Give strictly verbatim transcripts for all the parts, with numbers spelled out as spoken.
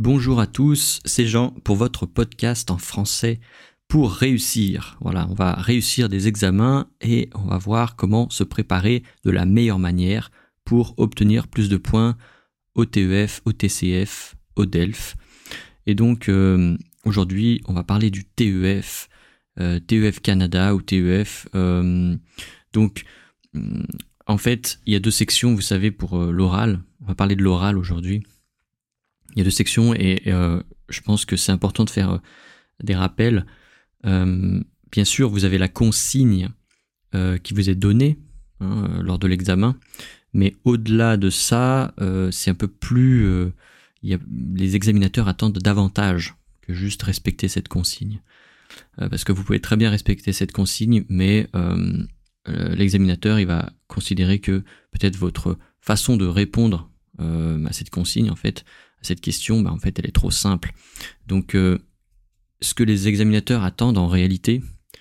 Bonjour à tous, c'est Jean pour votre podcast en français pour réussir. Voilà, on va réussir des examens et on va voir comment se préparer de la meilleure manière pour obtenir plus de points au T E F, au T C F, au D E L F. Et donc euh, aujourd'hui, on va parler du T E F, euh, T E F Canada ou T E F. Euh, donc en fait, il y a deux sections, vous savez, pour euh, l'oral. On va parler de l'oral aujourd'hui. Il y a deux sections et euh, je pense que c'est important de faire euh, des rappels. Euh, bien sûr, vous avez la consigne euh, qui vous est donnée hein, euh, lors de l'examen, mais au-delà de ça, euh, c'est un peu plus... Euh, il y a, les examinateurs attendent davantage que juste respecter cette consigne. Euh, parce que vous pouvez très bien respecter cette consigne, mais euh, euh, l'examinateur il va considérer que peut-être votre façon de répondre euh, à cette consigne, en fait, à cette question, bah, en fait, elle est trop simple. Donc, euh, ce que les examinateurs attendent en réalité,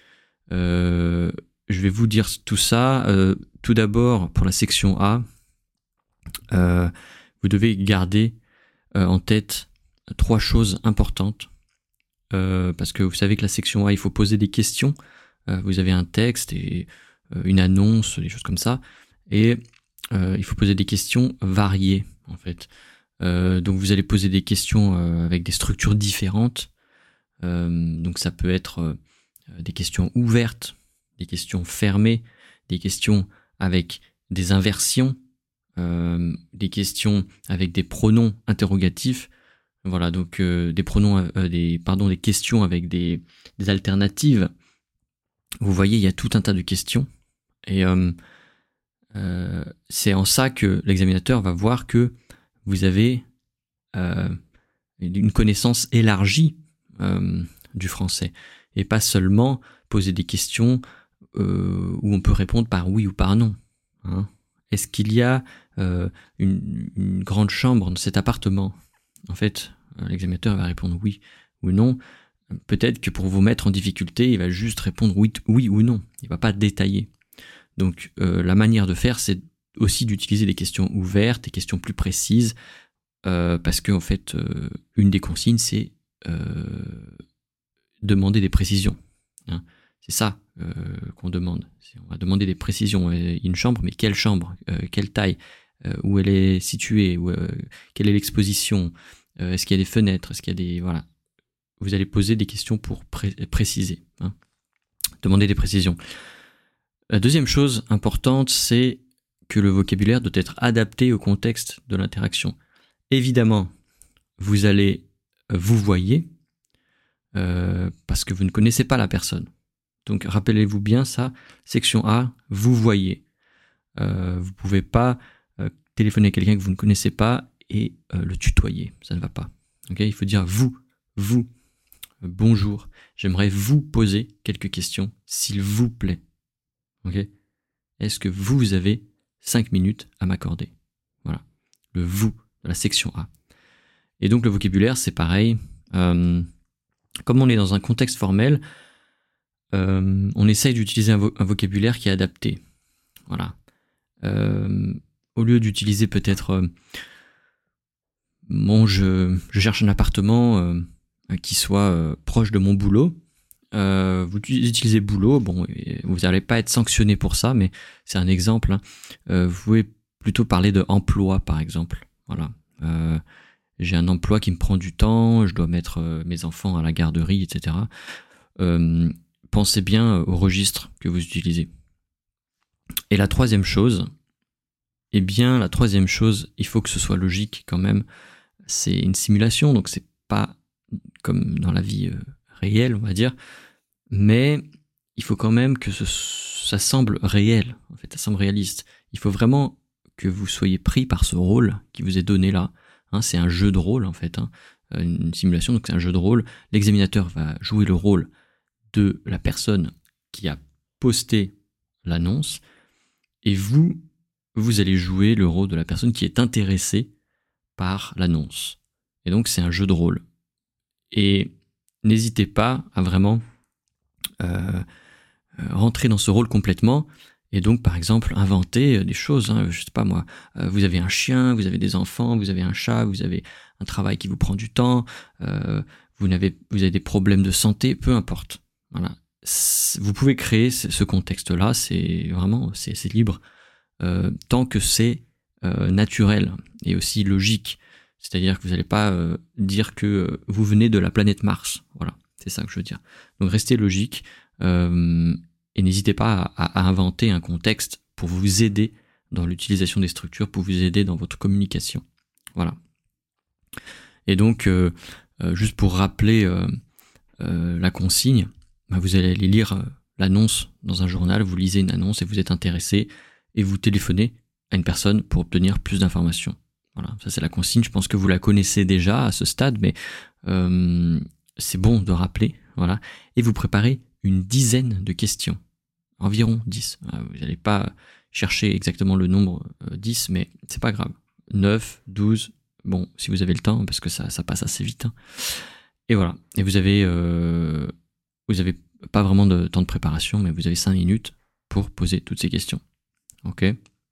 euh, je vais vous dire tout ça. Euh, tout d'abord, pour la section A, euh, vous devez garder euh, en tête trois choses importantes. Euh, parce que vous savez que la section A, il faut poser des questions. Euh, vous avez un texte et euh, une annonce, des choses comme ça. Et euh, il faut poser des questions variées, en fait. Euh, donc vous allez poser des questions euh, avec des structures différentes. Euh, donc ça peut être euh, des questions ouvertes, des questions fermées, des questions avec des inversions, euh, des questions avec des pronoms interrogatifs. Voilà, donc euh, des pronoms, euh, des pardon, des questions avec des, des alternatives. Vous voyez, il y a tout un tas de questions et euh, euh, c'est en ça que l'examinateur va voir que vous avez euh, une connaissance élargie euh, du français et pas seulement poser des questions euh, où on peut répondre par oui ou par non. Hein. Est-ce qu'il y a euh, une, une grande chambre dans cet appartement ? En fait, l'examinateur va répondre oui ou non. Peut-être que pour vous mettre en difficulté, il va juste répondre oui, oui ou non. Il ne va pas détailler. Donc euh, la manière de faire, c'est aussi d'utiliser des questions ouvertes, des questions plus précises, euh, parce que en fait, euh, une des consignes, c'est euh, demander des précisions. Hein. C'est ça euh, qu'on demande. C'est, on va demander des précisions. Une chambre, mais quelle chambre, euh, quelle taille, euh, où elle est située, où, euh, quelle est l'exposition, euh, est-ce qu'il y a des fenêtres, est-ce qu'il y a des... Voilà. Vous allez poser des questions pour pré- préciser. Hein. Demander des précisions. La deuxième chose importante, c'est que le vocabulaire doit être adapté au contexte de l'interaction. Évidemment, vous allez vous voyer euh, parce que vous ne connaissez pas la personne. Donc rappelez-vous bien ça, section A, vous voyez. Euh, vous ne pouvez pas euh, téléphoner à quelqu'un que vous ne connaissez pas et euh, le tutoyer, ça ne va pas. Okay, il faut dire vous, vous, euh, bonjour, j'aimerais vous poser quelques questions, s'il vous plaît. Okay, est-ce que vous avez cinq minutes à m'accorder ? Voilà, le vous de la section A. Et donc le vocabulaire, c'est pareil. Euh, comme on est dans un contexte formel, euh, on essaye d'utiliser un, vo- un vocabulaire qui est adapté. Voilà. Euh, au lieu d'utiliser peut-être euh, bon, je, je cherche un appartement euh, qui soit euh, proche de mon boulot. Euh, vous utilisez boulot, bon, vous n'allez pas être sanctionné pour ça, mais c'est un exemple. Hein. Euh, vous pouvez plutôt parler de emploi, par exemple. Voilà. Euh, j'ai un emploi qui me prend du temps, je dois mettre euh, mes enfants à la garderie, et cetera. Euh, pensez bien au registre que vous utilisez. Et la troisième chose, eh bien, la troisième chose, il faut que ce soit logique quand même. C'est une simulation, donc c'est pas comme dans la vie euh, réelle, on va dire, mais il faut quand même que ce, ça semble réel, en fait, ça semble réaliste. Il faut vraiment que vous soyez pris par ce rôle qui vous est donné là. Hein, c'est un jeu de rôle, en fait, hein, une simulation, donc c'est un jeu de rôle. L'examinateur va jouer le rôle de la personne qui a posté l'annonce, et vous, vous allez jouer le rôle de la personne qui est intéressée par l'annonce. Et donc, c'est un jeu de rôle. Et n'hésitez pas à vraiment euh, rentrer dans ce rôle complètement Et donc, par exemple, inventer des choses, hein, je sais pas moi, euh, vous avez un chien, vous avez des enfants, vous avez un chat, vous avez un travail qui vous prend du temps, euh, vous, n'avez, vous avez des problèmes de santé, peu importe. Voilà. C'est, vous pouvez créer ce, ce contexte-là, c'est vraiment, c'est, c'est libre, euh, tant que c'est euh, naturel et aussi logique. C'est-à-dire que vous n'allez pas euh, dire que euh, vous venez de la planète Mars. Voilà, c'est ça que je veux dire. Donc restez logique. Euh, Et n'hésitez pas à, à inventer un contexte pour vous aider dans l'utilisation des structures, pour vous aider dans votre communication. Voilà. Et donc, euh, euh, juste pour rappeler euh, euh, la consigne, bah vous allez aller lire euh, l'annonce dans un journal, vous lisez une annonce et vous êtes intéressé, et vous téléphonez à une personne pour obtenir plus d'informations. Voilà, ça c'est la consigne, je pense que vous la connaissez déjà à ce stade, mais euh, c'est bon de rappeler. Voilà. Et vous préparez une dizaine de questions. Environ dix. Vous n'allez pas chercher exactement le nombre euh, dix, mais c'est pas grave. neuf, douze, bon, si vous avez le temps, parce que ça, ça passe assez vite. Hein. Et voilà. Et vous avez, euh, vous avez pas vraiment de temps de préparation, mais vous avez cinq minutes pour poser toutes ces questions. Ok.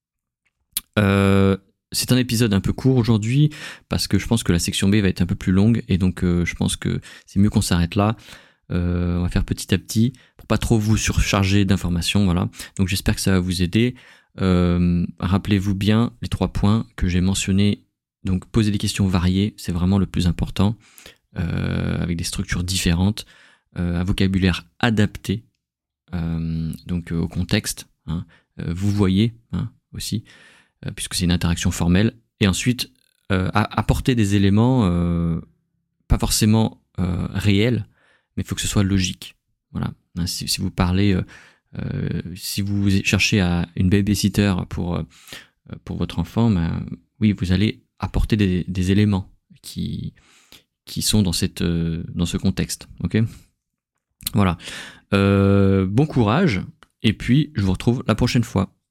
Euh, c'est un épisode un peu court aujourd'hui, parce que je pense que la section B va être un peu plus longue, et donc euh, je pense que c'est mieux qu'on s'arrête là. Euh, on va faire petit à petit pour pas trop vous surcharger d'informations, voilà. Donc j'espère que ça va vous aider. Euh, rappelez-vous bien les trois points que j'ai mentionnés. Donc poser des questions variées, c'est vraiment le plus important, euh, avec des structures différentes, euh, un vocabulaire adapté, euh, donc euh, au contexte. Hein. Euh, vous voyez hein, aussi, euh, puisque c'est une interaction formelle. Et ensuite euh, apporter des éléments euh, pas forcément euh, réels, mais il faut que ce soit logique. Voilà. Si, si vous parlez, euh, euh, si vous cherchez à une babysitter pour, euh, pour votre enfant, ben, oui, vous allez apporter des, des éléments qui, qui sont dans, cette, euh, dans ce contexte. Okay, voilà. Euh, bon courage, et puis je vous retrouve la prochaine fois.